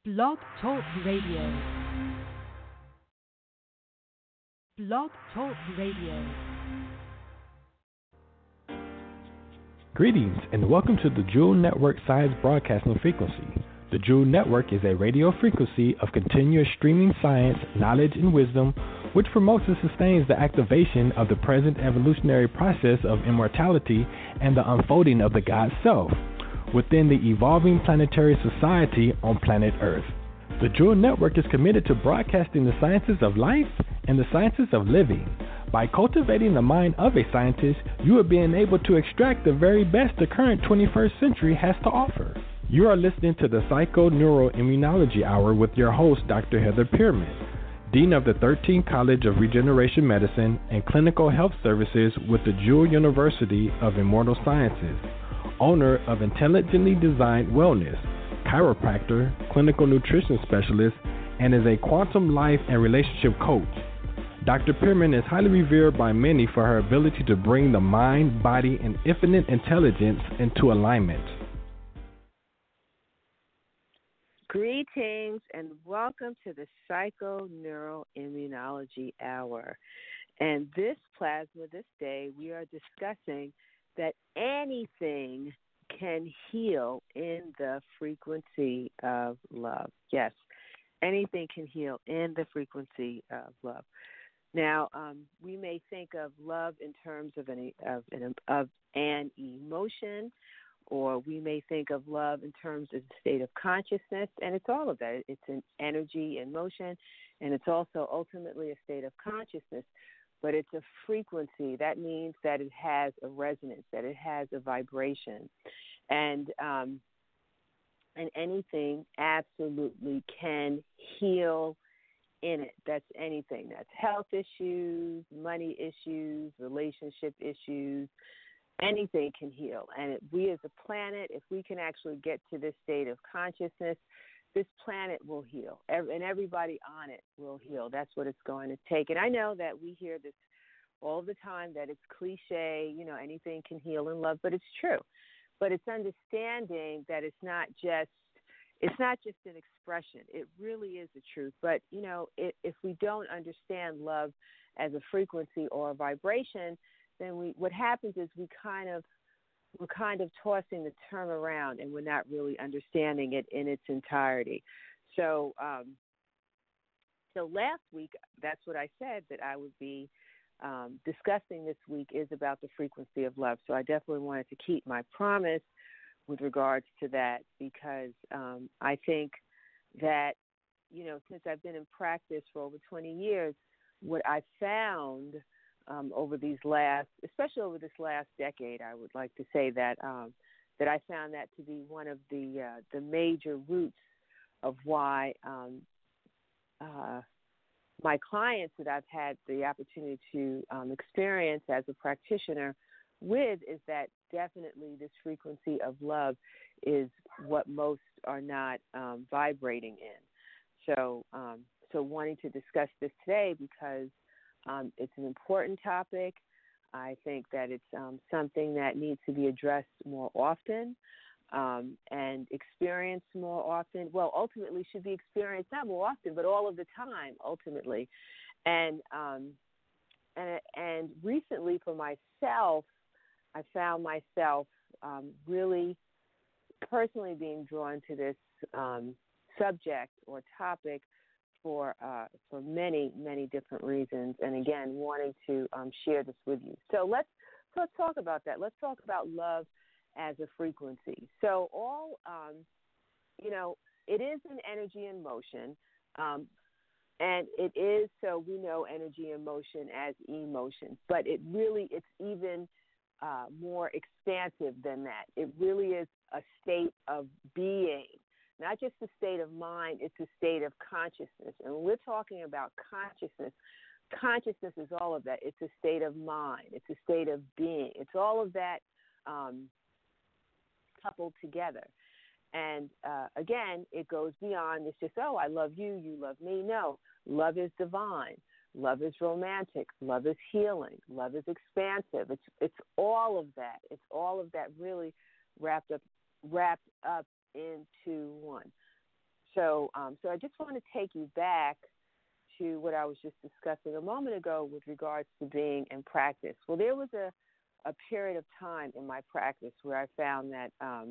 Blog Talk Radio. Blog Talk Radio. Greetings and welcome to the Jewel Network Science Broadcasting Frequency. The Jewel Network is a radio frequency of continuous streaming science, knowledge, and wisdom, which promotes and sustains the activation of the present evolutionary process of immortality and the unfolding of the God Self within the evolving planetary society on planet Earth. The Jewel Network is committed to broadcasting the sciences of life and the sciences of living. By cultivating the mind of a scientist, you are being able to extract the very best the current 21st century has to offer. You are listening to the Psycho-Neuroimmunology Hour with your host, Dr. Heather Pearman, Dean of the 13th College of Regeneration Medicine and Clinical Health Services with the Jewel University of Immortal Sciences, owner of Intelligently Designed Wellness, chiropractor, clinical nutrition specialist, and is a quantum life and relationship coach. Dr. Pearman is highly revered by many for her ability to bring the mind, body, and infinite intelligence into alignment. Greetings and welcome to the Psycho-Neuroimmunology Hour. And this plasma, this day, we are discussing that anything can heal in the frequency of love. Yes, anything can heal in the frequency of love. Now, we may think of love in terms of an emotion, or we may think of love in terms of the state of consciousness, and it's all of that. It's an energy in motion, and it's also ultimately a state of consciousness. But it's a frequency. That means that it has a resonance, that it has a vibration. And anything absolutely can heal in it. That's anything. That's health issues, money issues, relationship issues. Anything can heal. And we as a planet, if we can actually get to this state of consciousness, this planet will heal, and everybody on it will heal. That's what it's going to take. And I know that we hear this all the time, that it's cliche, anything can heal in love, but it's true. But it's understanding that it's not just an expression. It really is the truth. But, if we don't understand love as a frequency or a vibration, then what happens is we're kind of tossing the term around, and we're not really understanding it in its entirety. So last week, that's what I said that I would be discussing this week is about the frequency of love. So I definitely wanted to keep my promise with regards to that, because I think that, since I've been in practice for over 20 years, what I found especially over this last decade, I would like to say that that I found that to be one of the major roots of why my clients that I've had the opportunity to experience as a practitioner with is that definitely this frequency of love is what most are not vibrating in. So wanting to discuss this today because it's an important topic. I think that it's something that needs to be addressed more often and experienced more often. Well, ultimately should be experienced not more often, but all of the time, ultimately. And recently for myself, I found myself really personally being drawn to this subject or topic for many, many different reasons, and again, wanting to share this with you. So let's talk about that. Let's talk about love as a frequency. So it is an energy in motion, and it is, so we know energy in motion as emotion, but it's even more expansive than that. It really is a state of being. Not just a state of mind, it's a state of consciousness. And when we're talking about consciousness is all of that. It's a state of mind. It's a state of being. It's all of that coupled together. And again, it goes beyond. It's just, I love you, you love me. No, love is divine. Love is romantic. Love is healing. Love is expansive. It's all of that. It's all of that really wrapped up into one. So I just want to take you back to what I was just discussing a moment ago with regards to being in practice. Well, there was a period of time in my practice where I found that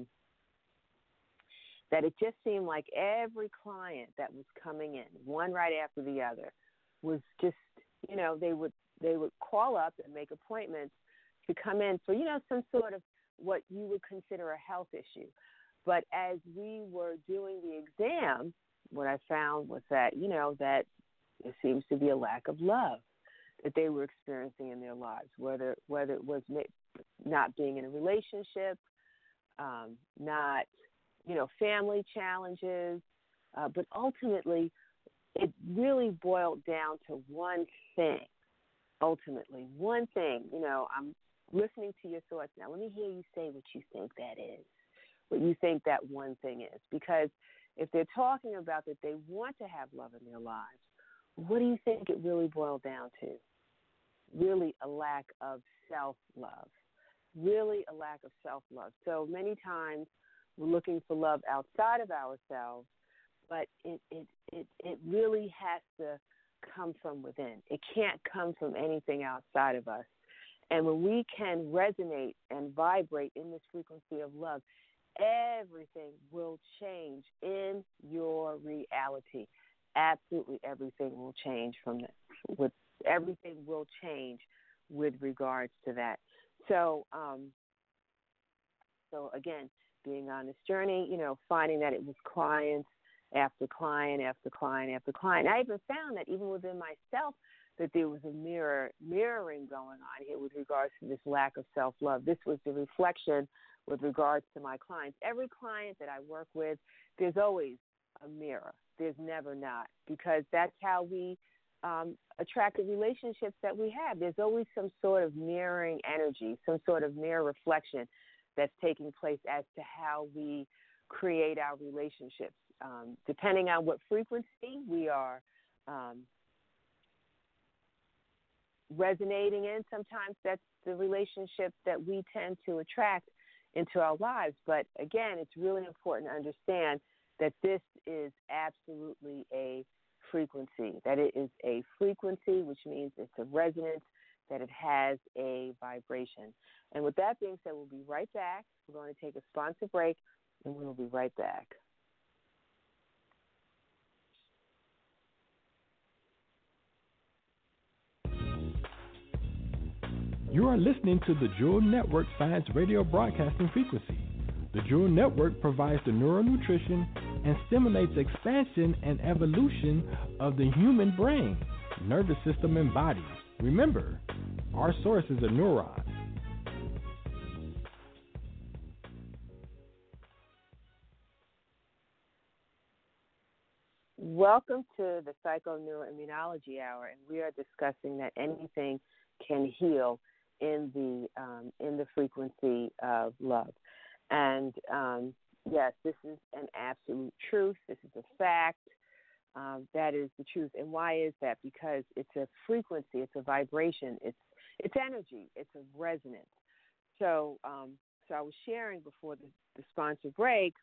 that it just seemed like every client that was coming in, one right after the other, was just, they would call up and make appointments to come in for, some sort of what you would consider a health issue. But as we were doing the exam, what I found was that, that there seems to be a lack of love that they were experiencing in their lives, whether it was not being in a relationship, not, family challenges, but ultimately it really boiled down to one thing. Ultimately, one thing, I'm listening to your thoughts now. Let me hear you say what you think that is, what you think that one thing is. Because if they're talking about that they want to have love in their lives, what do you think it really boiled down to? Really a lack of self-love. Really a lack of self-love. So many times we're looking for love outside of ourselves, but it really has to come from within. It can't come from anything outside of us. And when we can resonate and vibrate in this frequency of love, everything will change in your reality. Absolutely everything will change from that. Everything will change with regards to that. So again, being on this journey, finding that it was clients after client after client after client. I even found that even within myself that there was a mirroring going on here with regards to this lack of self-love. This was the reflection with regards to my clients. Every client that I work with, there's always a mirror. There's never not, because that's how we attract the relationships that we have. There's always some sort of mirroring energy, some sort of mirror reflection that's taking place as to how we create our relationships. Depending on what frequency we are resonating in, sometimes that's the relationship that we tend to attract into our lives. But again, it's really important to understand that this is absolutely a frequency, that it is a frequency, which means it's a resonance, that it has a vibration. And with that being said, we'll be right back. We're going to take a sponsor break, and we'll be right back. You are listening to the Jewel Network Science Radio Broadcasting Frequency. The Jewel Network provides the neural nutrition and stimulates expansion and evolution of the human brain, nervous system, and body. Remember, our source is a neuron. Welcome to the Psychoneuroimmunology Hour, and we are discussing that anything can heal in the frequency of love. And yes, this is an absolute truth. This is a fact. That is the truth. And why is that? Because it's a frequency, it's a vibration, it's energy, it's a resonance. So I was sharing before the sponsor break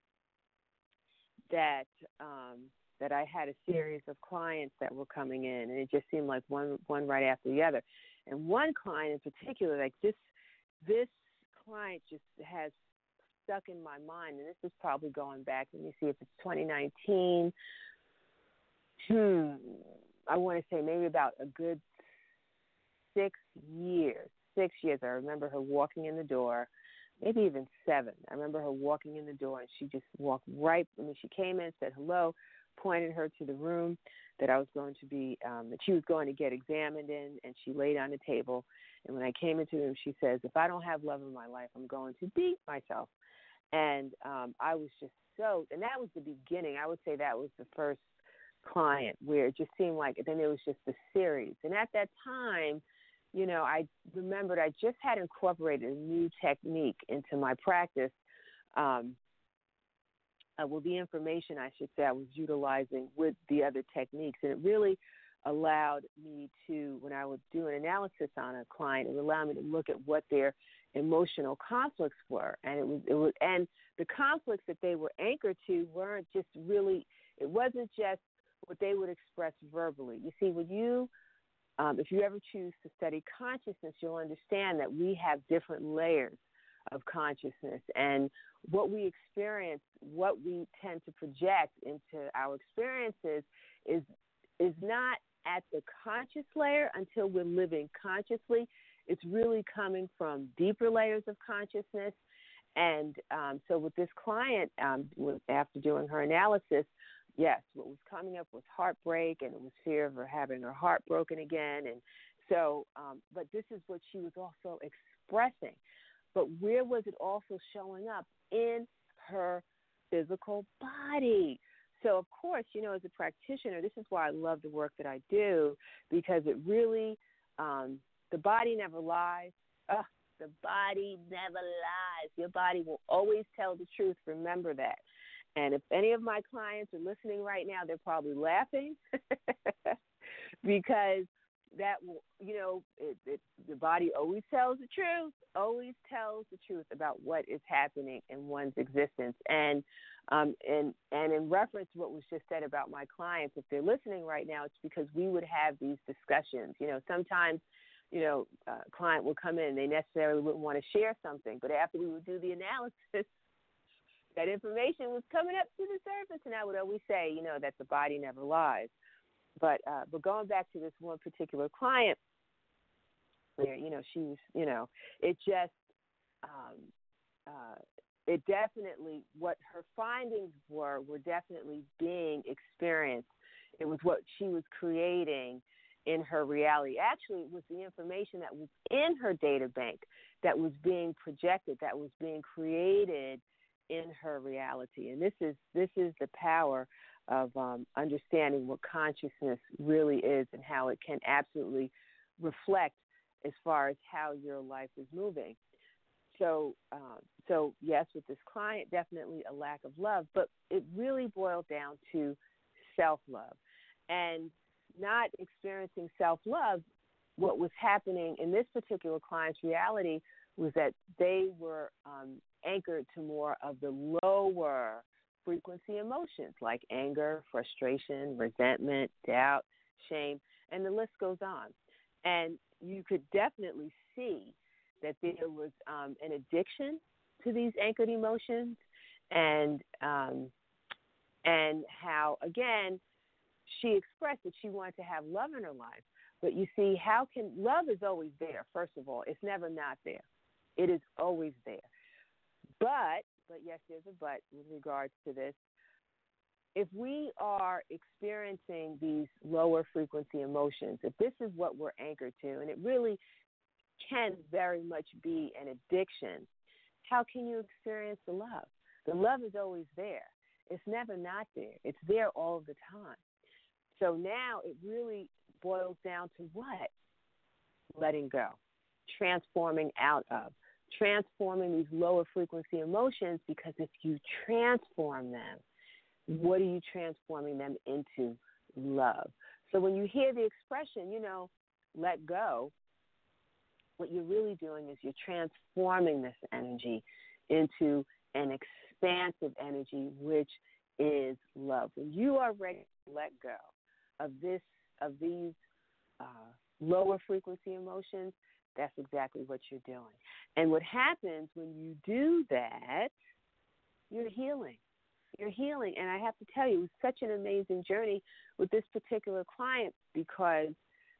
that I had a series of clients that were coming in, and it just seemed like one right after the other. And one client in particular, like this client just has stuck in my mind, and this is probably going back, let me see if it's 2019. I want to say maybe about a good 6 years. 6 years. I remember her walking in the door, maybe even 7. I remember her walking in the door, and she just walked right. She came in, said hello, pointed her to the room that I was going to be, that she was going to get examined in, and she laid on the table. And when I came into the room, she says, "If I don't have love in my life, I'm going to beat myself." And I was just so, and that was the beginning. I would say that was the first client where it just seemed like, then it was just a series. And at that time, I remembered I just had incorporated a new technique into my practice. The information, I should say, I was utilizing with the other techniques. And it really allowed me to, when I would do an analysis on a client, it allowed me to look at what their emotional conflicts were. And and the conflicts that they were anchored to weren't just really, it wasn't just what they would express verbally. You see, when you, if you ever choose to study consciousness, you'll understand that we have different layers of consciousness, and what we experience, what we tend to project into our experiences is not at the conscious layer until we're living consciously. It's really coming from deeper layers of consciousness. And so with this client, after doing her analysis, yes, what was coming up was heartbreak, and it was fear of her having her heart broken again. And so, but this is what she was also expressing. But where was it also showing up? In her physical body. So, of course, as a practitioner, this is why I love the work that I do, because it really, the body never lies. The body never lies. Your body will always tell the truth. Remember that. And if any of my clients are listening right now, they're probably laughing because that will, the body always tells the truth about what is happening in one's existence. And in reference to what was just said about my clients, if they're listening right now, it's because we would have these discussions. Sometimes, a client will come in and they necessarily wouldn't want to share something, but after we would do the analysis, that information was coming up to the surface, and I would always say, that the body never lies. But going back to this one particular client, where she was, it just, it definitely, what her findings were definitely being experienced. It was what she was creating in her reality. Actually, it was the information that was in her data bank that was being projected, that was being created in her reality. And this is the power of understanding what consciousness really is and how it can absolutely reflect as far as how your life is moving. So yes, with this client, definitely a lack of love, but it really boiled down to self-love. And not experiencing self-love, what was happening in this particular client's reality was that they were anchored to more of the lower frequency emotions like anger, frustration, resentment, doubt, shame, and the list goes on. And you could definitely see that there was an addiction to these anchored emotions, and how, again, she expressed that she wanted to have love in her life. But you see, love is always there, first of all. It's never not there. It is always there. But yes, there's a but with regards to this. If we are experiencing these lower frequency emotions, if this is what we're anchored to, and it really can very much be an addiction, how can you experience the love? The love is always there. It's never not there. It's there all the time. So now it really boils down to what? Letting go, transforming out of, transforming these lower frequency emotions, because if you transform them, what are you transforming them into? Love. So when you hear the expression, let go, what you're really doing is you're transforming this energy into an expansive energy, which is love. When you are ready to let go of these lower frequency emotions, that's exactly what you're doing. And what happens when you do that, you're healing. You're healing. And I have to tell you, it was such an amazing journey with this particular client, because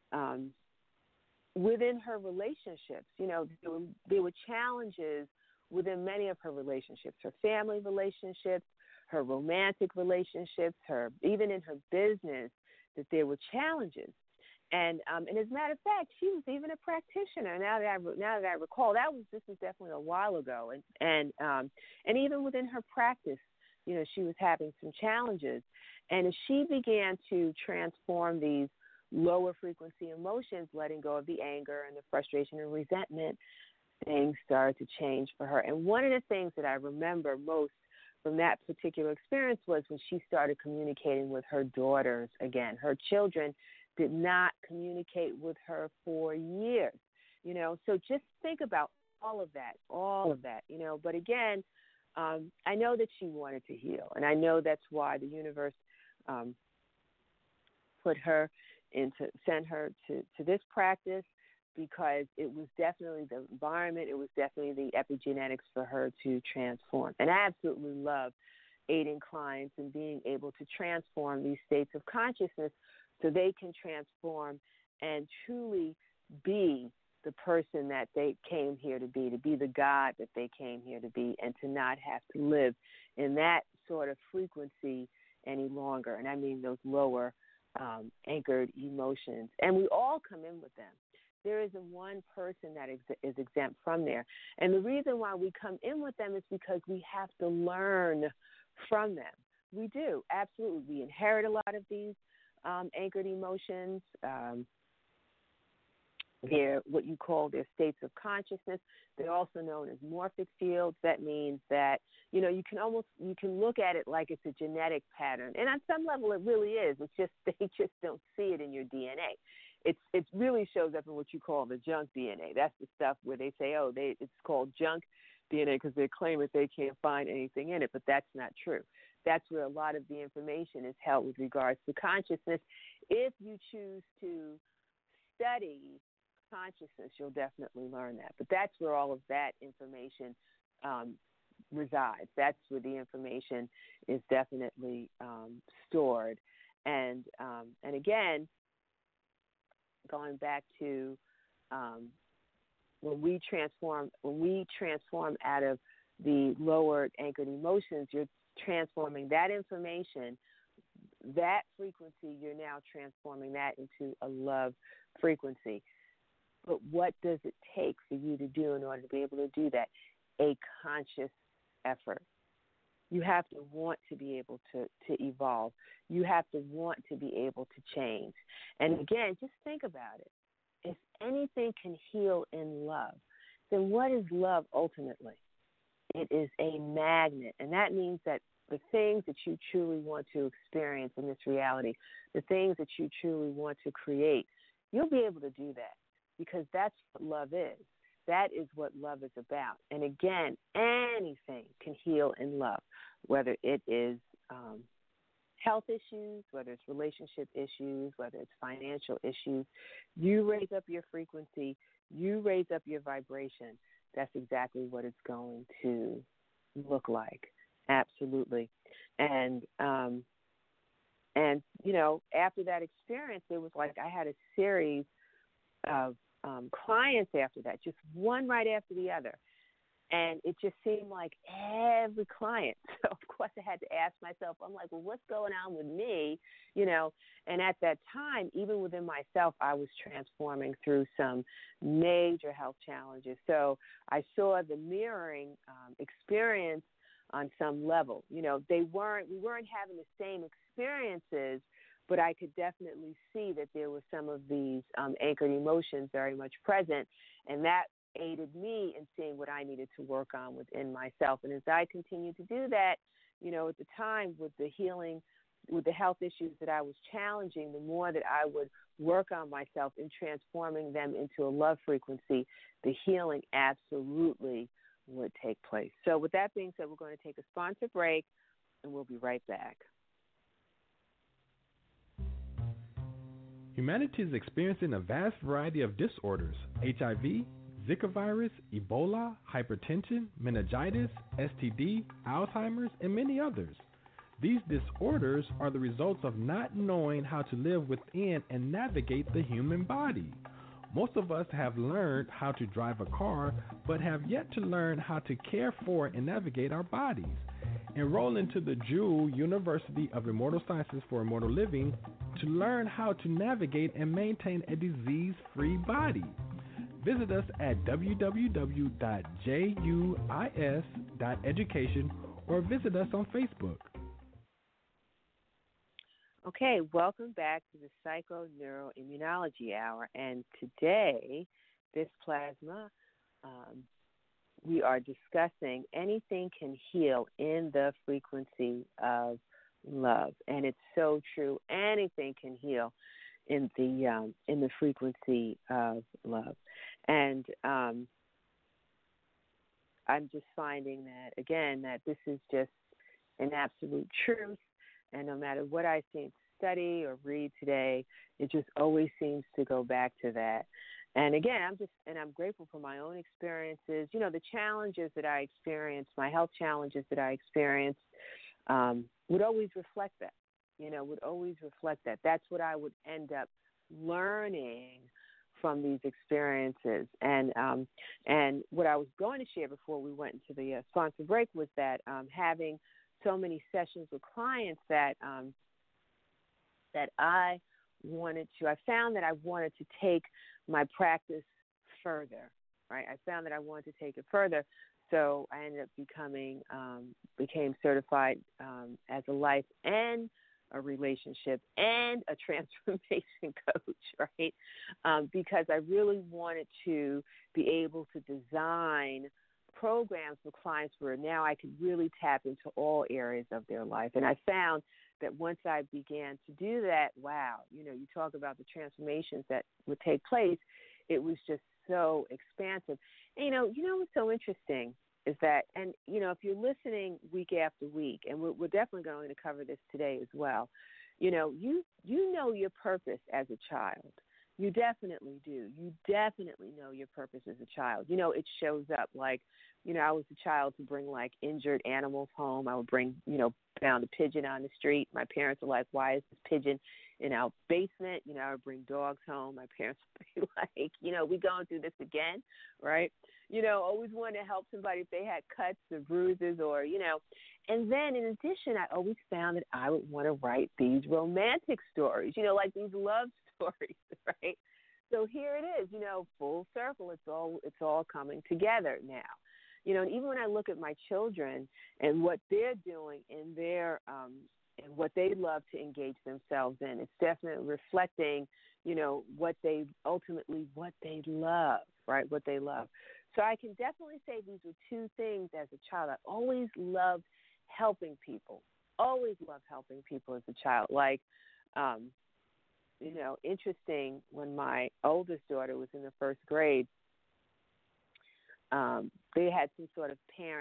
within her relationships, there were challenges within many of her relationships, her family relationships, her romantic relationships, even in her business, that there were challenges. And as a matter of fact, she was even a practitioner. Now that I recall, this was definitely a while ago. And even within her practice, she was having some challenges. And as she began to transform these lower frequency emotions, letting go of the anger and the frustration and resentment, things started to change for her. And one of the things that I remember most from that particular experience was when she started communicating with her daughters again. Her children did not communicate with her for years. So just think about all of that, But again, I know that she wanted to heal, and I know that's why the universe um, sent her to this practice, because it was definitely the environment, it was definitely the epigenetics for her to transform. And I absolutely love aiding clients and being able to transform these states of consciousness so they can transform and truly be the person that they came here to be the God that they came here to be, and to not have to live in that sort of frequency any longer. And I mean those lower anchored emotions. And we all come in with them. There isn't one person that is exempt from there. And the reason why we come in with them is because we have to learn from them. We do, absolutely. We inherit a lot of these anchored emotions. They're what you call their states of consciousness. They're also known as morphic fields. That means that, you can look at it like it's a genetic pattern. And on some level it really is. It's just they just don't see it in your DNA. It really shows up in what you call the junk DNA. That's the stuff where they say, it's called junk DNA because they claim that they can't find anything in it, but that's not true. That's where a lot of the information is held with regards to consciousness. If you choose to study consciousness, you'll definitely learn that. But that's where all of that information resides. That's where the information is definitely stored. And again, going back to when we transform out of the lowered anchored emotions, you're transforming that information, that frequency, you're now transforming that into a love frequency. But what does it take for you to do in order to be able to do that? A conscious effort. You have to want to be able to evolve. You have to want to be able to change. And again, just think about it. If anything can heal in love, then what is love ultimately? It is a magnet. And that means that the things that you truly want to experience in this reality, the things that you truly want to create, you'll be able to do that, because that's what love is. That is what love is about. And again, anything can heal in love, whether it is health issues, whether it's relationship issues, whether it's financial issues. You raise up your frequency, you raise up your vibration. That's exactly what it's going to look like. Absolutely. And after that experience, it was like I had a series of clients after that, just one right after the other. And it just seemed like every client. So, of course, I had to ask myself, I'm like, well, what's going on with me? And at that time, even within myself, I was transforming through some major health challenges. So I saw the mirroring experience on some level. We weren't having the same experiences, but I could definitely see that there were some of these anchored emotions very much present, and that aided me in seeing what I needed to work on within myself. And as I continued to do that, at the time with the healing, with the health issues that I was challenging, the more that I would work on myself in transforming them into a love frequency, the healing absolutely would take place. So with that being said, we're going to take a sponsor break, and we'll be right back. Humanity is experiencing a vast variety of disorders: HIV, Zika virus, Ebola, hypertension, meningitis, STD, Alzheimer's, and many others. These disorders are the results of not knowing how to live within and navigate the human body. Most of us have learned how to drive a car, but have yet to learn how to care for and navigate our bodies. Enroll into the Jewel University of Immortal Sciences for Immortal Living to learn how to navigate and maintain a disease-free body. Visit us at www.juis.education or visit us on Facebook. Okay, welcome back to the Psychoneuroimmunology Hour. And today, this plasma, we are discussing anything can heal in the frequency of love. And it's so true. Anything can heal in the frequency of love. And I'm just finding that, again, that this is just an absolute truth. And no matter what I seem to study or read today, it just always seems to go back to that. And again, I'm grateful for my own experiences. You know, the challenges that I experienced, my health challenges that I experienced, would always reflect that. You know, would always reflect that. That's what I would end up learning from these experiences. And what I was going to share before we went into the sponsor break was that having so many sessions with clients that I found that I wanted to take my practice further, right? I found that I wanted to take it further. So I ended up became certified as a life and a relationship and a transformation coach, right? Because I really wanted to be able to design programs for clients where now I could really tap into all areas of their life. And I found that once I began to do that, wow, you know, you talk about the transformations that would take place, it was just so expansive. And, you know what's so interesting is that, and, you know, if you're listening week after week, and we're definitely going to cover this today as well, you know your purpose as a child. You definitely do. You definitely know your purpose as a child. You know, it shows up like, you know, I was a child to bring like injured animals home. I would bring, you know, found a pigeon on the street. My parents were like, why is this pigeon in our basement? You know, I would bring dogs home. My parents would be like, you know, we going through this again, right? You know, always wanted to help somebody if they had cuts or bruises or, you know. And then in addition, I always found that I would want to write these romantic stories, you know, like these love stories, right? So here it is, you know, full circle. It's all coming together now. You know, and even when I look at my children and what they're doing in their and what they love to engage themselves in, it's definitely reflecting, you know, what they love, right? What they love. So I can definitely say these were two things as a child. I always loved helping people. Always loved helping people as a child. Like, you know, interesting, when my oldest daughter was in the first grade, they had some sort of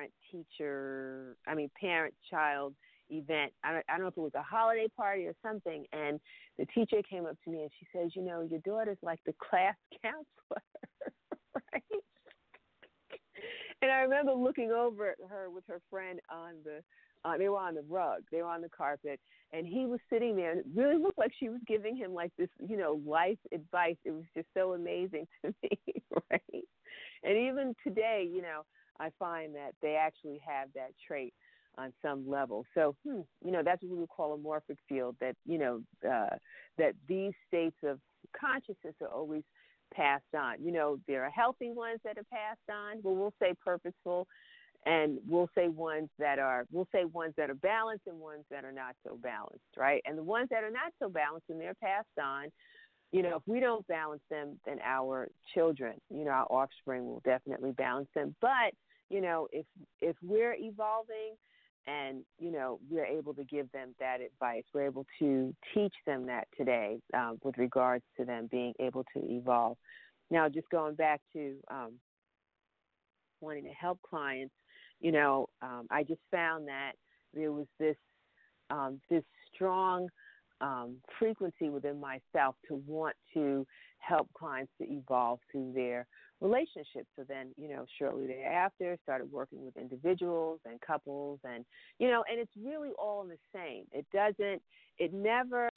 parent-child event. I don't know if it was a holiday party or something, and the teacher came up to me and she says, you know, your daughter's like the class counselor, right? And I remember looking over at her with her friend on they were on the rug, they were on the carpet, and he was sitting there, and it really looked like she was giving him like this, you know, life advice. It was just so amazing to me, right? And even today, you know, I find that they actually have that trait on some level. So, you know, that's what we would call a morphic field, that, you know, that these states of consciousness are always passed on. You know, there are healthy ones that are passed on, but we'll say purposeful, and we'll say ones that are balanced and ones that are not so balanced, right? And the ones that are not so balanced and they're passed on, you know, if we don't balance them, then our children, you know, our offspring will definitely balance them. But, you know, if we're evolving and, you know, we're able to give them that advice, we're able to teach them that today with regards to them being able to evolve. Now, just going back to wanting to help clients, you know, I just found that there was this strong frequency within myself to want to help clients to evolve through their relationships. So then, you know, shortly thereafter, started working with individuals and couples, and, you know, and it's really all the same. It never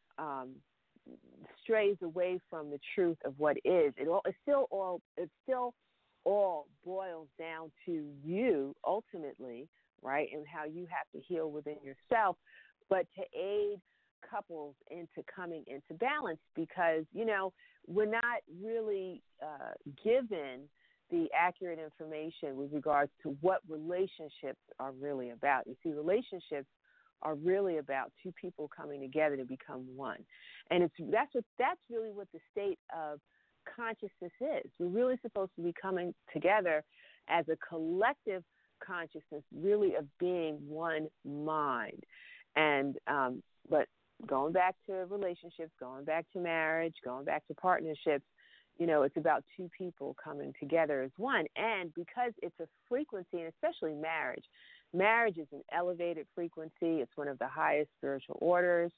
strays away from the truth of what is. It still all boils down to you ultimately, right, and how you have to heal within yourself, but to aid couples into coming into balance, because, you know, we're not really given the accurate information with regards to what relationships are really about. You see, relationships are really about two people coming together to become one, and that's really what the state of consciousness is. We're really supposed to be coming together as a collective consciousness, really of being one mind. And but going back to relationships, going back to marriage, going back to partnerships, It's about two people coming together as one. And because it's a frequency, and especially marriage is an elevated frequency. It's one of the highest spiritual orders.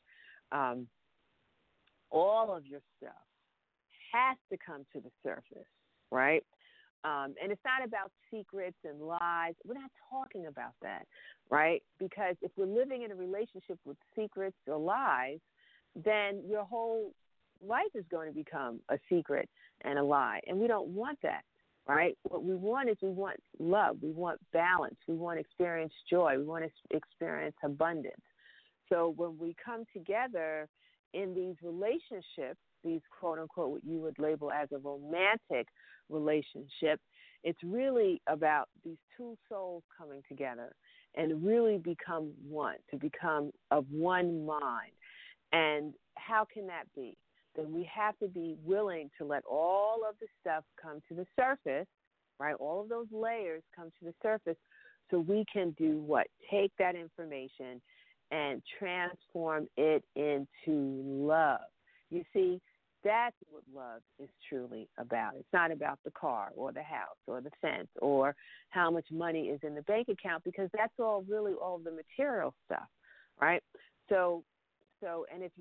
All of your stuff has to come to the surface, right? And it's not about secrets and lies. We're not talking about that, right? Because if we're living in a relationship with secrets or lies, then your whole life is going to become a secret and a lie. And we don't want that, right? What we want is we want love. We want balance. We want to experience joy. We want to experience abundance. So when we come together in these relationships, these quote-unquote what you would label as a romantic relationship, it's really about these two souls coming together and really become one, to become of one mind. And how can that be? Then we have to be willing to let all of the stuff come to the surface, right? All of those layers come to the surface so we can do what? Take that information and transform it into love. You see, that's what love is truly about. It's not about the car or the house or the fence or how much money is in the bank account, because that's all really all the material stuff, right? So if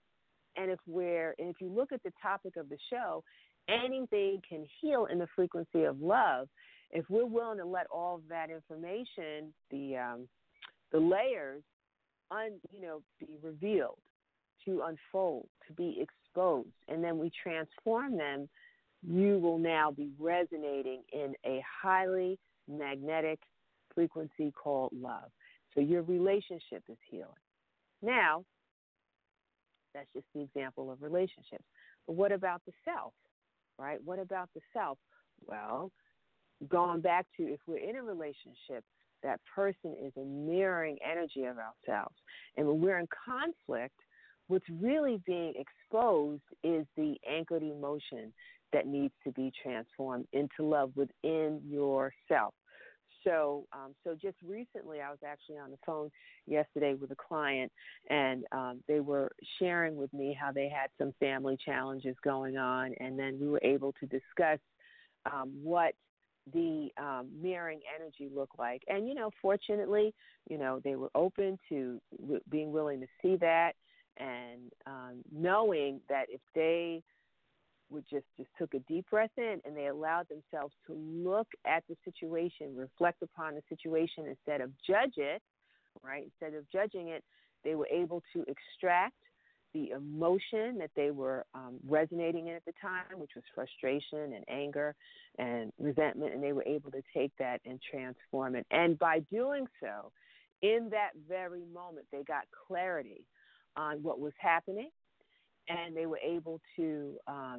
you look at the topic of the show, anything can heal in the frequency of love if we're willing to let all of that information, the layers, be revealed, to unfold, to be exposed, and then we transform them. You will now be resonating in a highly magnetic frequency called love. So your relationship is healing. Now, that's just the example of relationships. But what about the self, right? What about the self? Well, going back to if we're in a relationship, that person is a mirroring energy of ourselves. And when we're in conflict, what's really being exposed is the anchored emotion that needs to be transformed into love within yourself. So just recently, I was actually on the phone yesterday with a client, and they were sharing with me how they had some family challenges going on, and then we were able to discuss what the mirroring energy looked like. And, fortunately, they were open to being willing to see that, and knowing that if they would just took a deep breath in and they allowed themselves to look at the situation, reflect upon the situation instead of judge it, right? Instead of judging it, they were able to extract the emotion that they were resonating in at the time, which was frustration and anger and resentment, and they were able to take that and transform it. And by doing so, in that very moment, they got clarity on what was happening, and they were able to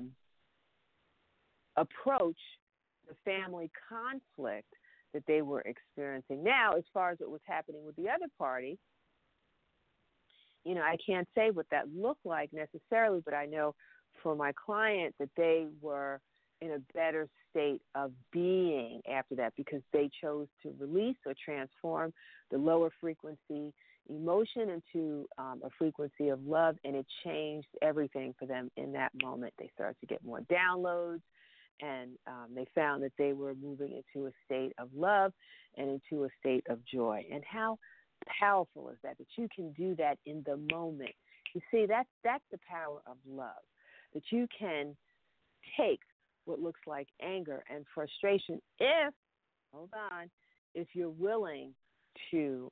approach the family conflict that they were experiencing. Now, as far as what was happening with the other party, I can't say what that looked like necessarily, but I know for my client that they were in a better state of being after that, because they chose to release or transform the lower frequency emotion into a frequency of love, and it changed everything for them in that moment. They started to get more downloads, and they found that they were moving into a state of love and into a state of joy. And how powerful is that you can do that in the moment? You see, that's the power of love, that you can take what looks like anger and frustration if you're willing to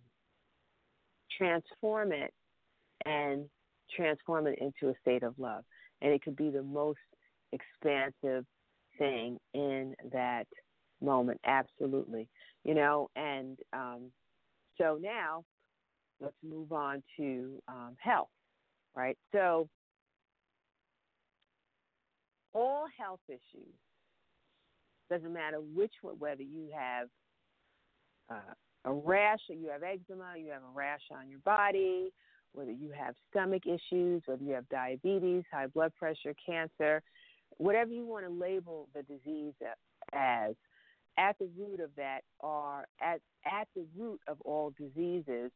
transform it and transform it into a state of love. And it could be the most expansive thing in that moment, absolutely. And so now let's move on to health, right? So all health issues, doesn't matter whether you have a rash, or you have eczema, you have a rash on your body, whether you have stomach issues, whether you have diabetes, high blood pressure, cancer, whatever you want to label the disease as, at the root of that at the root of all diseases,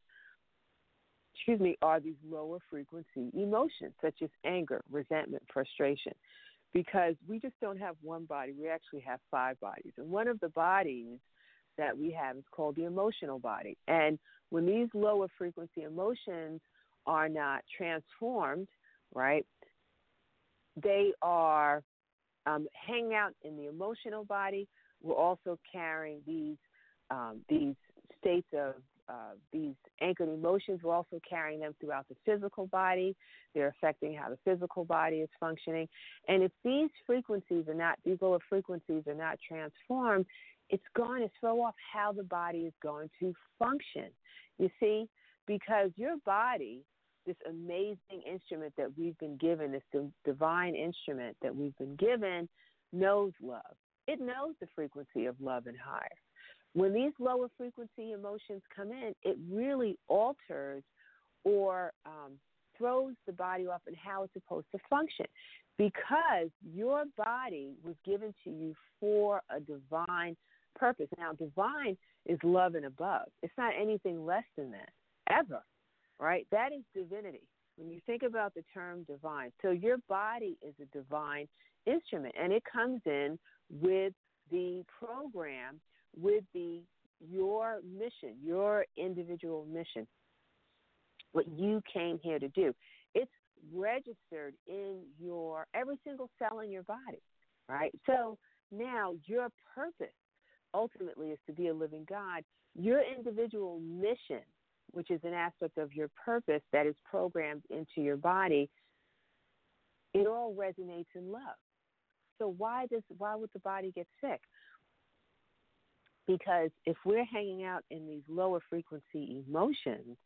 are these lower frequency emotions such as anger, resentment, frustration. because we just don't have one body. We actually have 5 bodies. And one of the bodies that we have is called the emotional body. And when these lower frequency emotions are not transformed, right, they are hanging out in the emotional body. We're also carrying these states of these anchored emotions. We're also carrying them throughout the physical body. They're affecting how the physical body is functioning. And if these lower frequencies are not transformed, it's going to throw off how the body is going to function. You see, because your body, this amazing instrument that we've been given, this divine instrument that we've been given, knows love. It knows the frequency of love and higher. When these lower frequency emotions come in, it really alters or throws the body off and how it's supposed to function, because your body was given to you for a divine purpose. Now, divine is love and above. It's not anything less than that, ever, right? That is divinity. When you think about the term divine, so your body is a divine instrument, and it comes in with the program, with your mission, your individual mission, what you came here to do. It's registered in every single cell in your body, right? So now your purpose ultimately is to be a living God. Your individual mission, which is an aspect of your purpose that is programmed into your body, it all resonates in love. So why would the body get sick? Because if we're hanging out in these lower frequency emotions,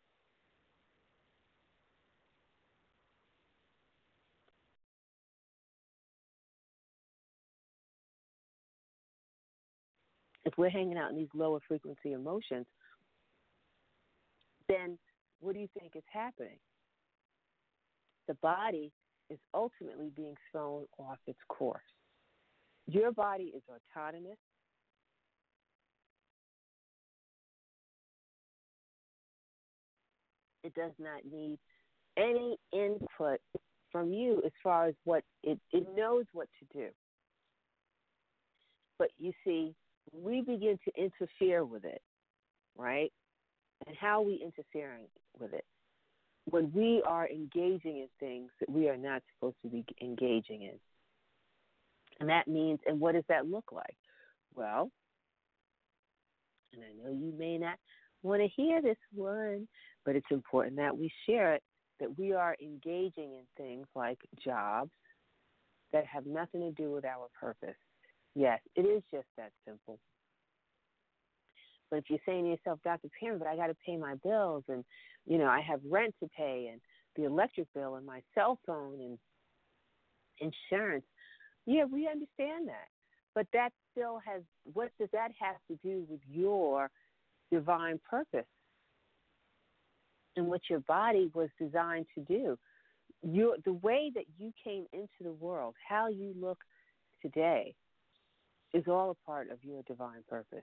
then what do you think is happening? The body is ultimately being thrown off its course. Your body is autonomous. It does not need any input from you as far as what it knows what to do. But you see, we begin to interfere with it, right? And how are we interfering with it? When we are engaging in things that we are not supposed to be engaging in. And that means, and what does that look like? Well, and I know you may not want to hear this one, but it's important that we share it, that we are engaging in things like jobs that have nothing to do with our purpose. Yes, it is just that simple. But if you're saying to yourself, Dr. Perrin, but I got to pay my bills, and, I have rent to pay, and the electric bill, and my cell phone, and insurance, yeah, we understand that. But that still what does that have to do with your divine purpose and what your body was designed to do? The way that you came into the world, how you look today, is all a part of your divine purpose.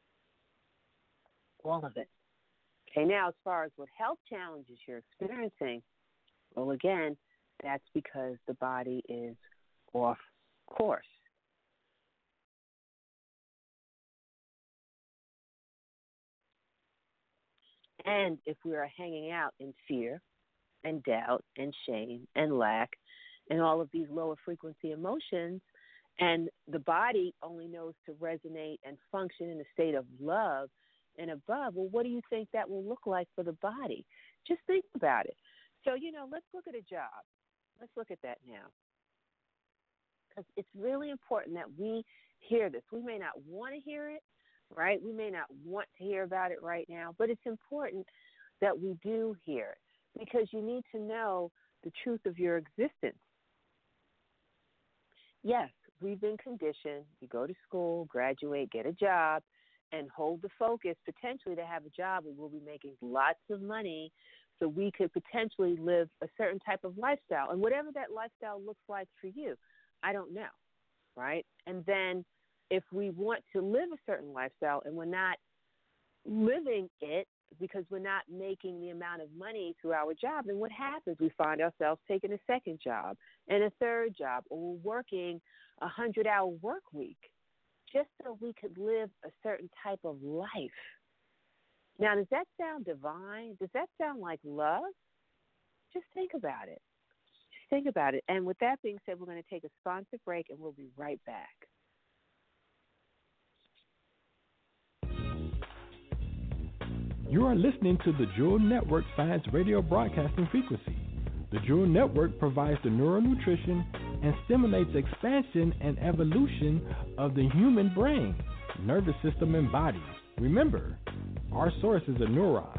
All of it. Okay, now as far as what health challenges you're experiencing, well, again, that's because the body is off course. And if we are hanging out in fear and doubt and shame and lack and all of these lower frequency emotions, and the body only knows to resonate and function in a state of love and above, well, what do you think that will look like for the body? Just think about it. So, let's look at a job. Let's look at that now. Because it's really important that we hear this. We may not want to hear it, right? We may not want to hear about it right now, but it's important that we do hear it, because you need to know the truth of your existence. Yes, we've been conditioned. You go to school, graduate, get a job, and hold the focus potentially to have a job where we'll be making lots of money so we could potentially live a certain type of lifestyle. And whatever that lifestyle looks like for you, I don't know, right? And then if we want to live a certain lifestyle and we're not living it, because we're not making the amount of money through our job. And what happens? We find ourselves taking a second job and a third job, or we're working a 100-hour work week just so we could live a certain type of life. Now, does that sound divine? Does that sound like love? Just think about it. Just think about it. And with that being said, we're going to take a sponsor break, and we'll be right back. You are listening to the Jewel Network Science Radio Broadcasting Frequency. The Jewel Network provides the neural nutrition and stimulates expansion and evolution of the human brain, nervous system, and body. Remember, our source is a neuron.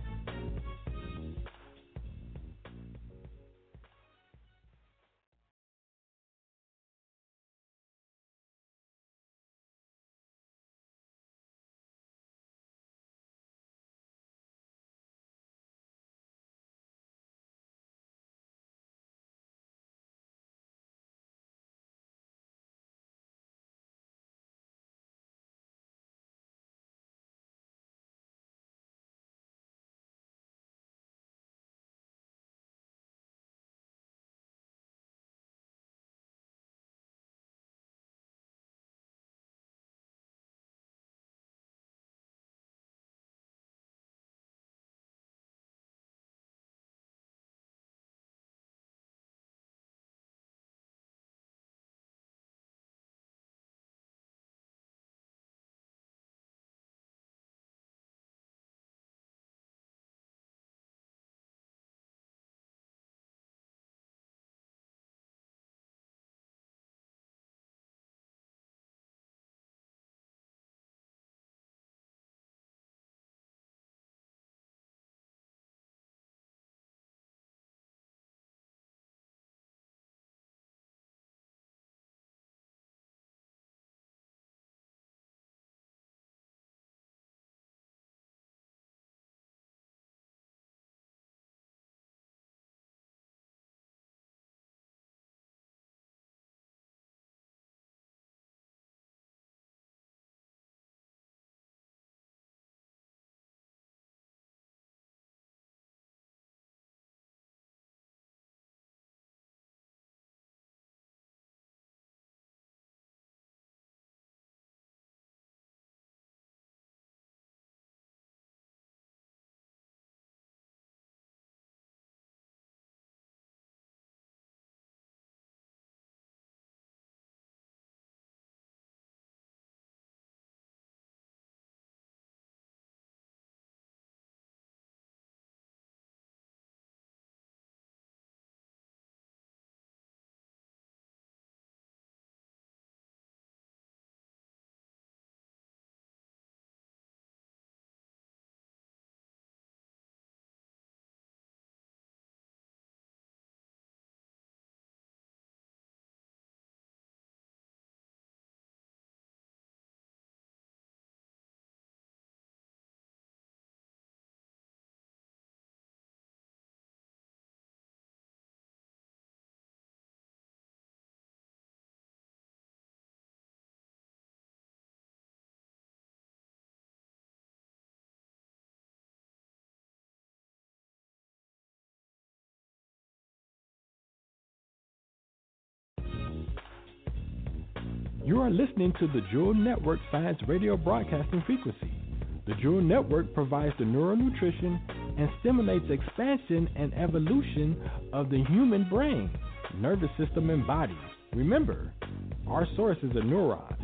You are listening to the Jewel Network Science Radio Broadcasting Frequency. The Jewel Network provides the neural nutrition and stimulates expansion and evolution of the human brain, nervous system, and body. Remember, our source is a neuron.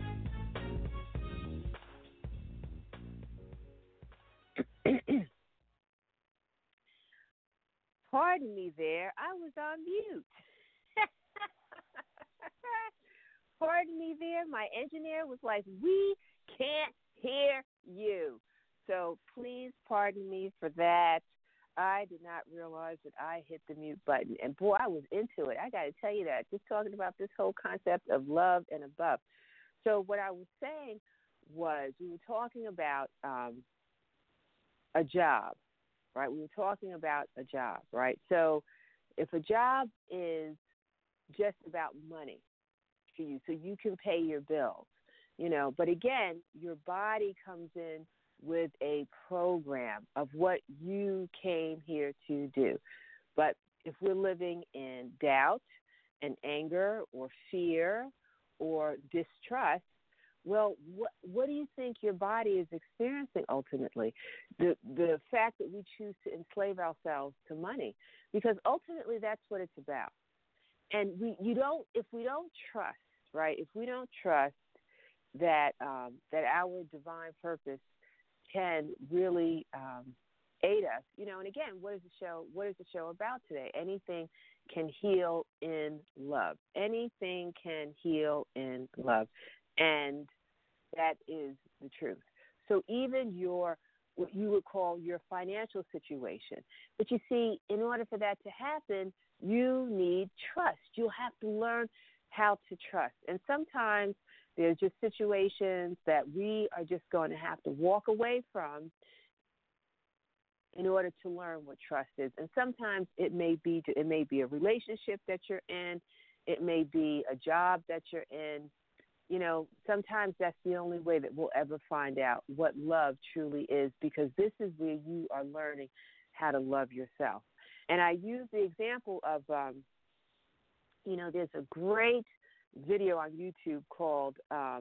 Pardon me there, I was on mute. Pardon me there, my engineer was like, we can't hear you. So please pardon me for that. I did not realize that I hit the mute button. And boy, I was into it. I got to tell you that, just talking about this whole concept of love and above. So what I was saying was we were talking about a job, right? We were talking about a job, right? So if a job is just about money for you, so you can pay your bills, but again, your body comes in with a program of what you came here to do. But if we're living in doubt and anger or fear or distrust, well, what do you think your body is experiencing ultimately? The fact that we choose to enslave ourselves to money, because ultimately that's what it's about. And if we don't trust, right? If we don't trust that that our divine purpose can really aid us, and again, what is the show about today? Anything can heal in love. Anything can heal in love. And that is the truth. So even what you would call your financial situation. But you see, in order for that to happen, you need trust. You'll have to learn how to trust. And sometimes there's just situations that we are just going to have to walk away from in order to learn what trust is. And sometimes it may be a relationship that you're in. It may be a job that you're in. Sometimes that's the only way that we'll ever find out what love truly is, because this is where you are learning how to love yourself. And I use the example of, there's a great video on YouTube called,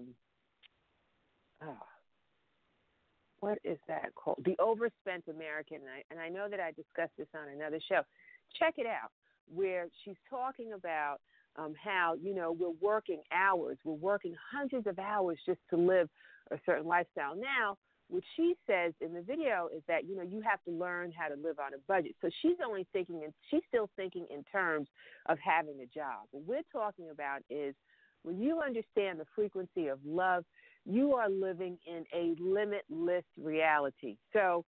what is that called? The Overspent American. And I know that I discussed this on another show. Check it out, where she's talking about how, we're working hours. We're working hundreds of hours just to live a certain lifestyle. Now, what she says in the video is that, you have to learn how to live on a budget. So she's still thinking in terms of having a job. What we're talking about is when you understand the frequency of love, you are living in a limitless reality. So,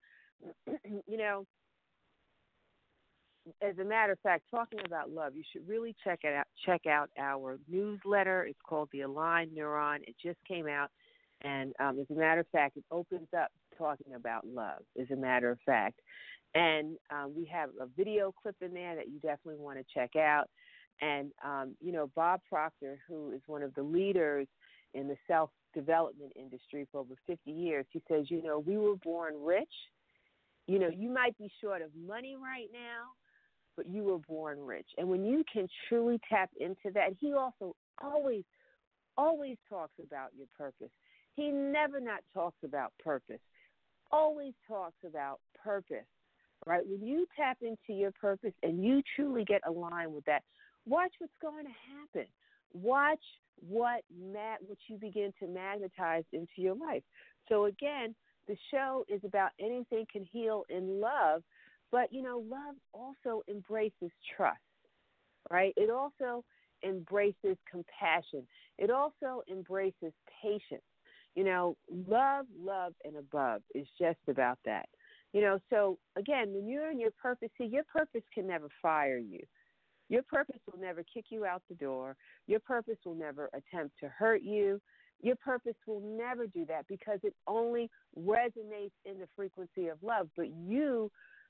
as a matter of fact, talking about love, you should really check out our newsletter. It's called The Aligned Neuron. It just came out. And as a matter of fact, it opens up talking about love, as a matter of fact. And we have a video clip in there that you definitely want to check out. And, Bob Proctor, who is one of the leaders in the self-development industry for over 50 years, he says, we were born rich. You might be short of money right now, but you were born rich. And when you can truly tap into that, he also always talks about your purpose. He never not talks about purpose, always talks about purpose, right? When you tap into your purpose and you truly get aligned with that, watch what's going to happen. Watch what you begin to magnetize into your life. So again, the show is about anything can heal in love, but, love also embraces trust, right? It also embraces compassion. It also embraces patience. Love, and above is just about that. So again, when you're in your purpose, your purpose can never fire you. Your purpose will never kick you out the door. Your purpose will never attempt to hurt you. Your purpose will never do that, because it only resonates in the frequency of love. But you,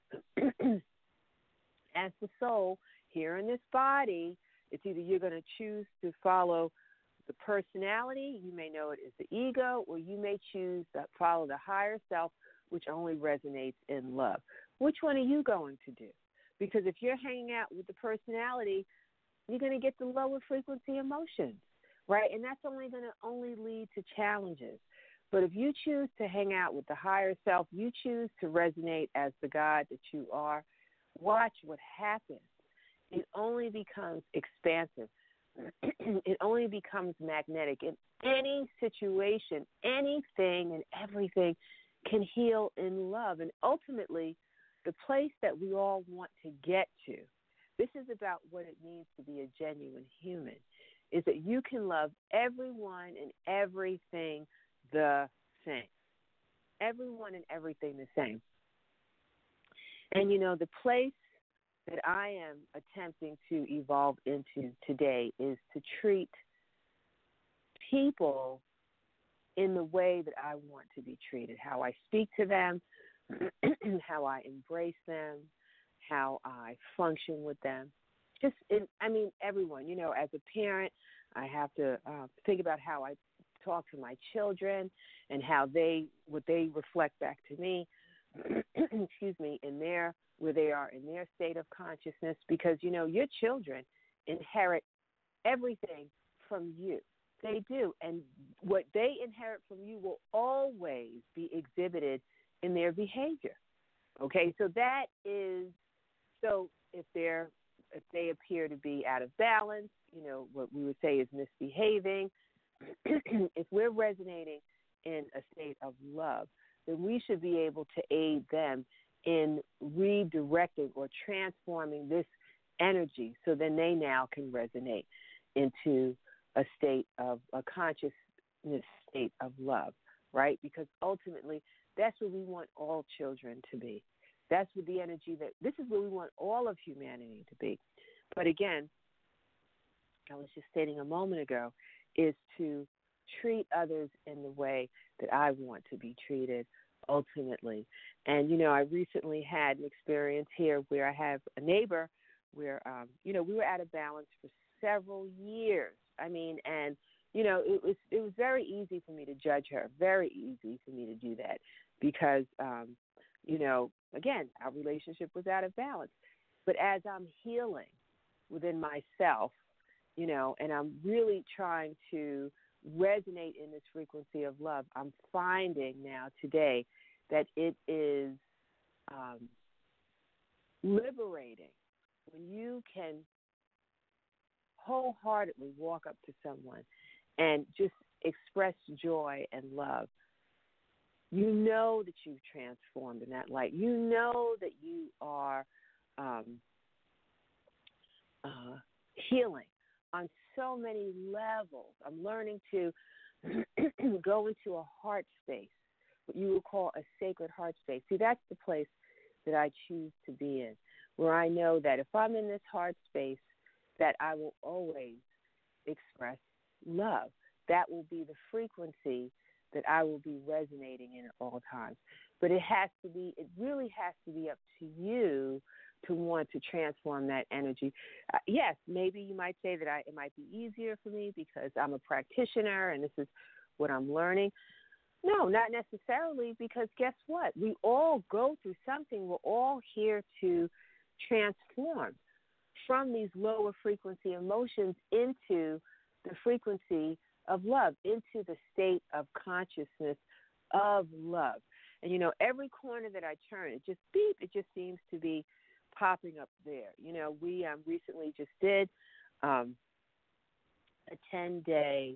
as the soul here in this body, it's either you're going to choose to follow the personality, you may know it as the ego, or you may choose to follow the higher self, which only resonates in love. Which one are you going to do? Because if you're hanging out with the personality, you're going to get the lower frequency emotions, right? And that's only going to lead to challenges. But if you choose to hang out with the higher self, you choose to resonate as the God that you are, watch what happens. It only becomes expansive. It only becomes magnetic. In any situation, anything and everything can heal in love. And ultimately, the place that we all want to get to, this is about what it means to be a genuine human, is that you can love everyone and everything the same. Everyone and everything the same. And, the place that I am attempting to evolve into today is to treat people in the way that I want to be treated, how I speak to them, how I embrace them, how I function with them. Everyone, as a parent, I have to think about how I talk to my children and what they reflect back to me, excuse me, where they are in their state of consciousness, because, your children inherit everything from you. They do. And what they inherit from you will always be exhibited in their behavior. Okay, so if they appear to be out of balance, what we would say is misbehaving, if we're resonating in a state of love, then we should be able to aid them in redirecting or transforming this energy, so then they now can resonate into a state of a consciousness state of love, right? Because ultimately, that's where we want all children to be. That's what the energy this is where we want all of humanity to be. But again, I was just stating a moment ago, is to treat others in the way that I want to be treated ultimately. And, I recently had an experience here where I have a neighbor where, we were out of balance for several years. It was very easy for me to judge her, very easy for me to do that because, again, our relationship was out of balance. But as I'm healing within myself, and I'm really trying to resonate in this frequency of love, I'm finding now today that it is liberating when you can wholeheartedly walk up to someone and just express joy and love. You know that you've transformed in that light. You know that you are healing on so many levels. I'm learning to go into a heart space, what you would call a sacred heart space. See, that's the place that I choose to be in, where I know that if I'm in this heart space, that I will always express love. That will be the frequency that I will be resonating in at all times. But it really has to be up to you to want to transform that energy. Yes, maybe you might say that it might be easier for me because I'm a practitioner and this is what I'm learning. No, not necessarily, because guess what? We all go through something. We're all here to transform from these lower frequency emotions into the frequency of love, into the state of consciousness of love. And, every corner that I turn, it just seems to be popping up there. We recently just did a 10-day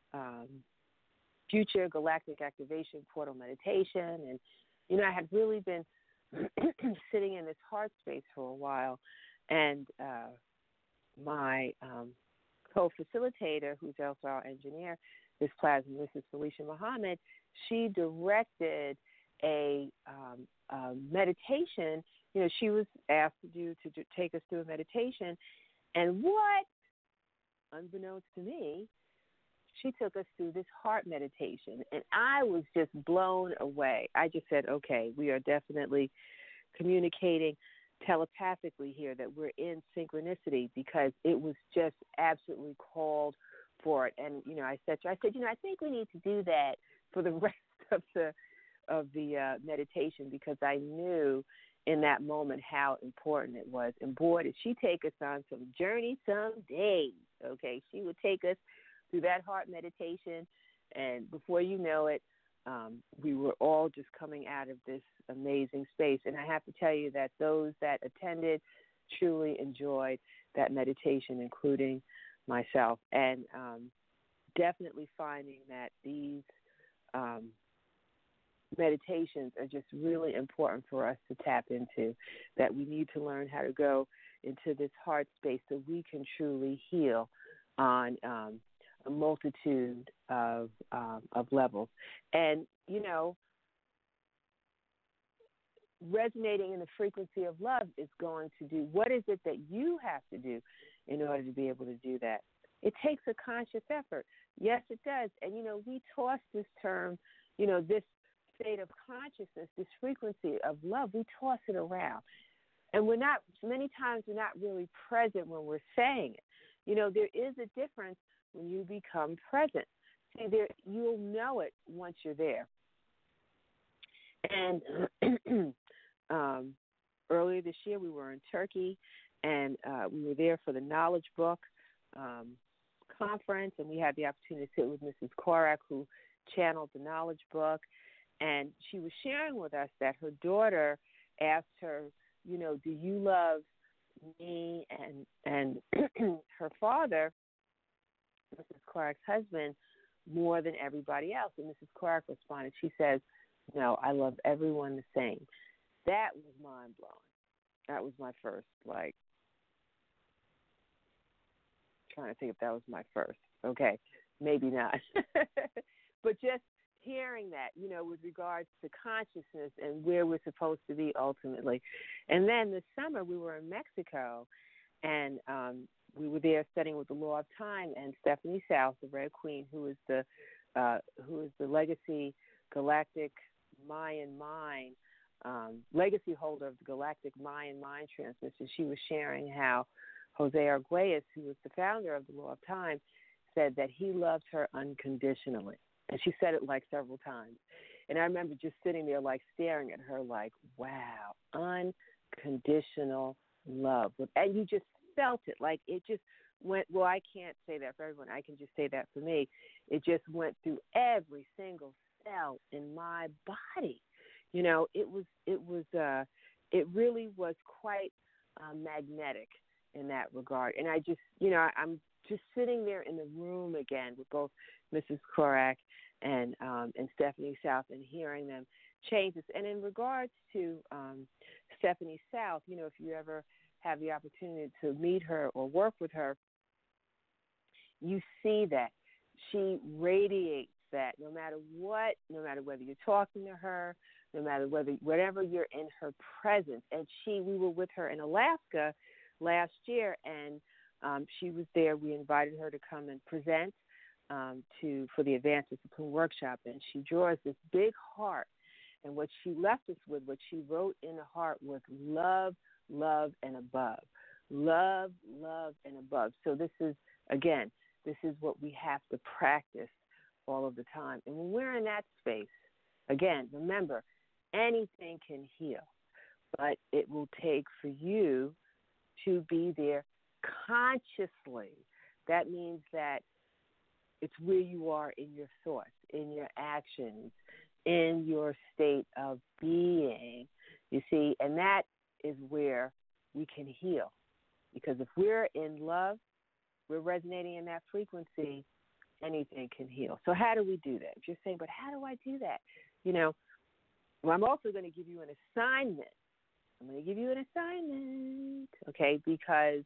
future galactic activation portal meditation. And, I had really been sitting in this heart space for a while. And my co-facilitator, who's also our engineer, this plasma, Mrs. Felicia Muhammad, she directed a meditation. She was asked to take us through a meditation. And what, unbeknownst to me, she took us through this heart meditation. And I was just blown away. I just said, okay, we are definitely communicating telepathically here, that we're in synchronicity, because it was just absolutely called for it. And, I said to her, I think we need to do that for the rest of the meditation, because I knew in that moment how important it was. And boy, did she take us on some journey some days, okay? She would take us through that heart meditation, and before you know it, we were all just coming out of this amazing space. And I have to tell you that those that attended truly enjoyed that meditation, including myself. And definitely finding that these meditations are just really important for us to tap into, that we need to learn how to go into this heart space so we can truly heal on a multitude of levels. And, resonating in the frequency of love is going to do, what is it that you have to do in order to be able to do that? It takes a conscious effort. Yes, it does. And, we toss this term, this state of consciousness, this frequency of love, we toss it around. And many times we're not really present when we're saying it. There is a difference when you become present. See, there, you'll know it once you're there. And earlier this year, we were in Turkey, and we were there for the Knowledge Book conference, and we had the opportunity to sit with Mrs. Korak, who channeled the Knowledge Book, and she was sharing with us that her daughter asked her, you know, do you love me and her father, Mrs. Korak's husband, more than everybody else? And Mrs. Korak responded, she says, no, I love everyone the same. That was mind-blowing. That was my first, like, trying to think if that was my first. Okay, maybe not. But just hearing that, you know, with regards to consciousness and where we're supposed to be ultimately. And then this summer we were in Mexico, and we were there studying with the Law of Time, and Stephanie South, the Red Queen, who is the legacy galactic Mayan mind, legacy holder of the galactic Mayan mind transmission. She was sharing how Jose Arguelles, who was the founder of the Law of Time, said that he loved her unconditionally. And she said it like several times. And I remember just sitting there like staring at her like, wow, unconditional love. And you just felt it. Like it just went, well, I can't say that for everyone. I can just say that for me. It just went through every single cell in my body. You know, it really was quite magnetic in that regard. And I just, you know, I'm just sitting there in the room again with both Mrs. Korak and Stephanie South and hearing them change this. And in regards to Stephanie South, you know, if you ever have the opportunity to meet her or work with her, you see that she radiates that no matter what, no matter whether you're talking to her, no matter whatever you're in her presence. And we were with her in Alaska last year, and she was there. We invited her to come and present for the Advanced Discipline Workshop, and she draws this big heart. And what she left us with, what she wrote in the heart was love, love, and above. Love, love, and above. So this is what we have to practice all of the time. And when we're in that space, again, remember, anything can heal, but it will take for you to be there consciously. That means that it's where you are in your thoughts, in your actions, in your state of being, you see, and that is where we can heal. Because if we're in love, we're resonating in that frequency, anything can heal. So how do we do that? If you're saying, but how do I do that? You know, well, I'm also going to give you an assignment. I'm going to give you an assignment, okay, because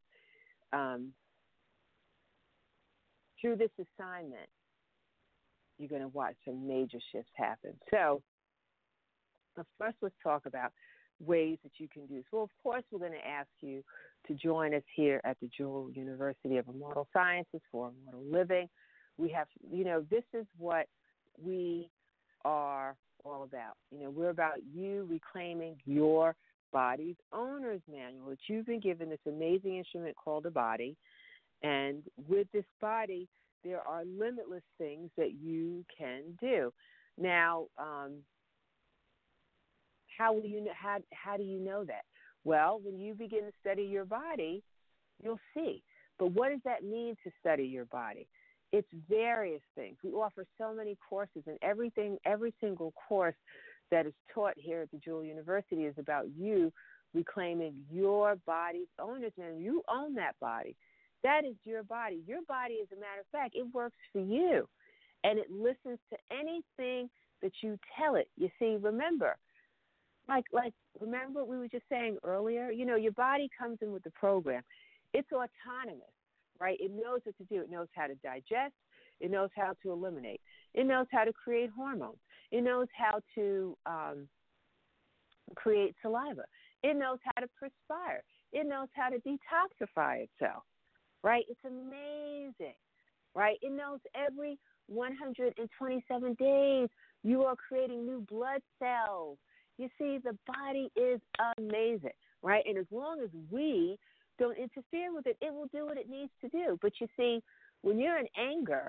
through this assignment, you're going to watch some major shifts happen. So first, let's talk about ways that you can do this. Well, of course, we're going to ask you to join us here at the Jewel University of Immortal Sciences for Immortal Living. We have, you know, this is what we are all about. You know, we're about you reclaiming your body's owner's manual, that you've been given this amazing instrument called a body. And with this body, there are limitless things that you can do. Now, how do you know that? Well, when you begin to study your body, you'll see. But what does that mean to study your body? It's various things. We offer so many courses, and every single course that is taught here at the Jewel University is about you reclaiming your body's ownership. And you own that body. That is your body. Your body, as a matter of fact, it works for you, and it listens to anything that you tell it. You see, remember, remember what we were just saying earlier? You know, your body comes in with the program. It's autonomous, right? It knows what to do. It knows how to digest. It knows how to eliminate. It knows how to create hormones. It knows how to create saliva. It knows how to perspire. It knows how to detoxify itself, right? It's amazing, right? It knows every 127 days you are creating new blood cells. You see, the body is amazing, right? And as long as we don't interfere with it, it will do what it needs to do. But you see, when you're in anger,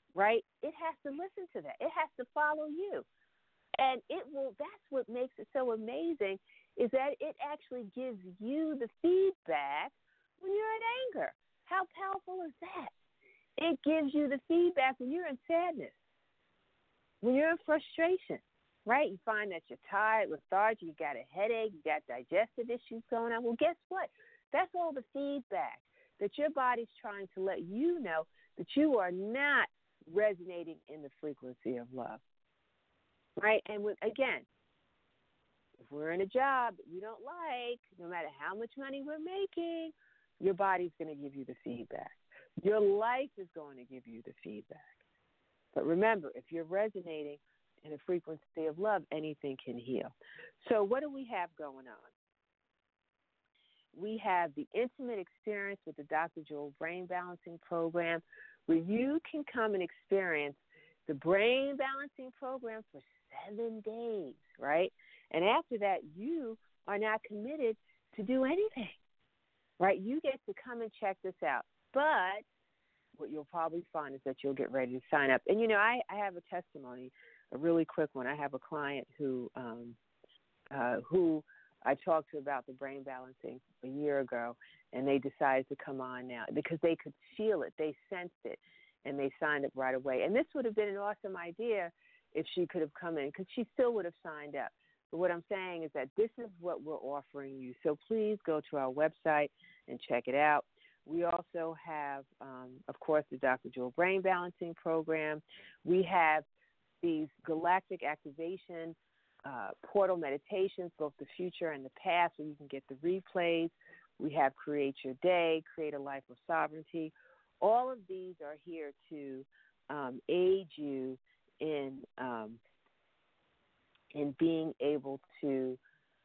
right? It has to listen to that. It has to follow you. And it will, that's what makes it so amazing, is that it actually gives you the feedback when you're in anger. How powerful is that? It gives you the feedback when you're in sadness, when you're in frustration, right? You find that you're tired, lethargic, you got a headache, you got digestive issues going on. Well, guess what? That's all the feedback that your body's trying to let you know that you are not resonating in the frequency of love, right? And again, if we're in a job that you don't like, no matter how much money we're making, your body's going to give you the feedback. Your life is going to give you the feedback. But remember, if you're resonating in a frequency of love, anything can heal. So what do we have going on? We have the intimate experience with the Dr. Jewel Brain Balancing Program, where you can come and experience the Brain Balancing Program for 7 days, right? And after that, you are not committed to do anything, right? You get to come and check this out. But what you'll probably find is that you'll get ready to sign up. And, I have a testimony, a really quick one. I have a client who I talked to about the brain balancing a year ago, and they decided to come on now because they could feel it. They sensed it, and they signed up right away. And this would have been an awesome idea if she could have come in, because she still would have signed up. But what I'm saying is that this is what we're offering you. So please go to our website and check it out. We also have, of course, the Dr. Jewel Brain Balancing Program. We have these galactic activation portal meditations, both the future and the past, where you can get the replays. We have Create Your Day, Create a Life of Sovereignty. All of these are here to aid you in being able to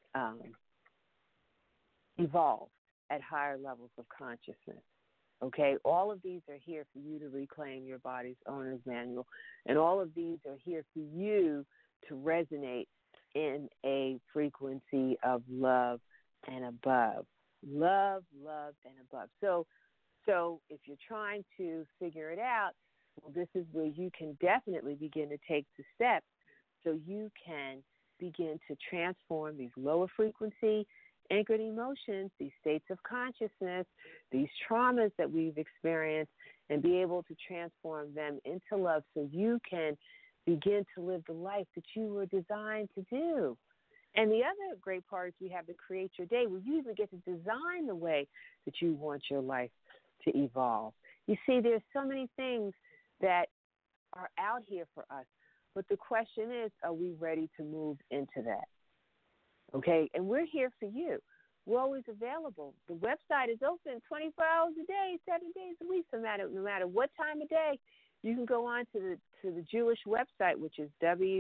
evolve at higher levels of consciousness. Okay, all of these are here for you to reclaim your body's owner's manual, and all of these are here for you to resonate in a frequency of love and above. Love, love, and above. So if you're trying to figure it out, well, this is where you can definitely begin to take the steps so you can begin to transform these lower frequency anchored emotions, these states of consciousness, these traumas that we've experienced, and be able to transform them into love so you can begin to live the life that you were designed to do. And the other great part is we have to Create Your Day, where you even get to design the way that you want your life to evolve. You see, there's so many things that are out here for us, but the question is, are we ready to move into that? Okay, and we're here for you. We're always available. The website is open 24 hours a day, 7 days a week, no matter what time of day. You can go on to the Jewish website, which is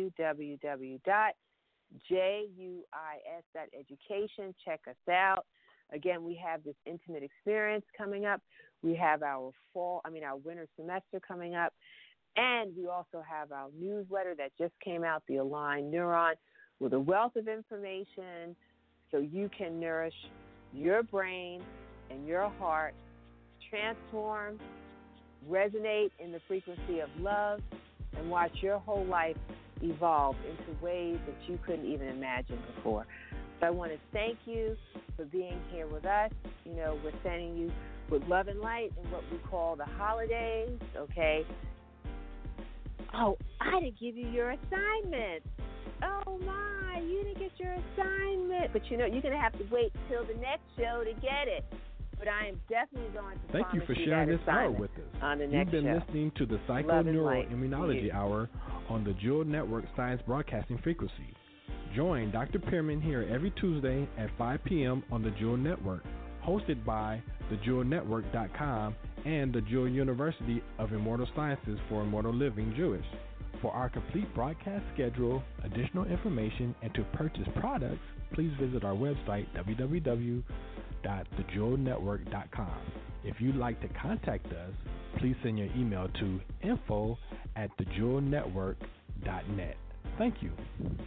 www.juis.education. Check us out. Again, we have this intimate experience coming up. We have our winter semester coming up. And we also have our newsletter that just came out, The Aligned Neuron, with a wealth of information so you can nourish your brain and your heart, transform, resonate in the frequency of love, and watch your whole life evolve into ways that you couldn't even imagine before. So I want to thank you for being here with us. We're sending you with love and light in what we call the holidays, okay? Oh, I didn't give you your assignment. Oh, my, you didn't get your assignment. But, you're going to have to wait till the next show to get it. But I am definitely going to Thank you for sharing this hour with us. On the next You've been show. listening to the Psychoneuroimmunology Hour on the Jewel Network Science Broadcasting Frequency. Join Dr. Pearman here every Tuesday at 5 p.m. on the Jewel Network, hosted by thejewelnetwork.com and the Jewel University of Immortal Sciences for Immortal Living Jewish. For our complete broadcast schedule, additional information, and to purchase products, please visit our website, www.thejewelnetwork.com. If you'd like to contact us, please send your email to info@thejewelnetwork.net. Thank you.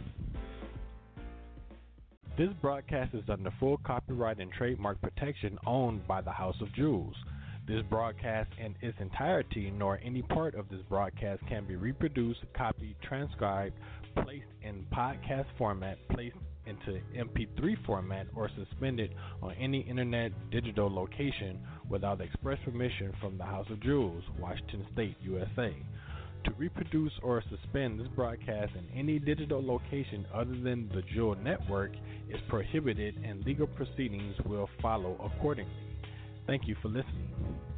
This broadcast is under full copyright and trademark protection owned by the House of Jewels. This broadcast in its entirety, nor any part of this broadcast, can be reproduced, copied, transcribed, placed in podcast format, placed into MP3 format, or suspended on any internet digital location without the express permission from the House of Jewels, Washington State, USA. To reproduce or suspend this broadcast in any digital location other than the Jewel Network is prohibited, and legal proceedings will follow accordingly. Thank you for listening.